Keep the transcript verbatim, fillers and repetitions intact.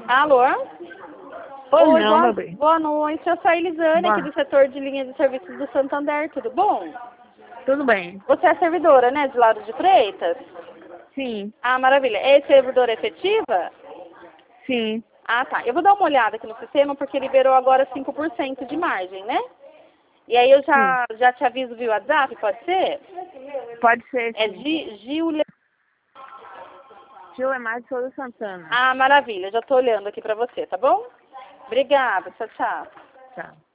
Alô? Oi, Oi, não, boa, meu bem. boa noite. Eu sou a Elisane, Boa. aqui do setor de linha de serviços do Santander. Tudo bom? Tudo bem. Você é servidora, né, de Lauro de Freitas? Sim, Ah, maravilha. É servidora efetiva? sim. Ah, tá. Eu vou dar uma olhada aqui no sistema, porque liberou agora cinco por cento de margem, né? E aí eu Sim. já, já te aviso via WhatsApp, pode ser? Pode ser, É sim. Gi- Gil... Tio é mais Souza Santana. Ah, maravilha. Já tô olhando aqui pra você, tá bom? Obrigada. Tchau, tchau. Tchau.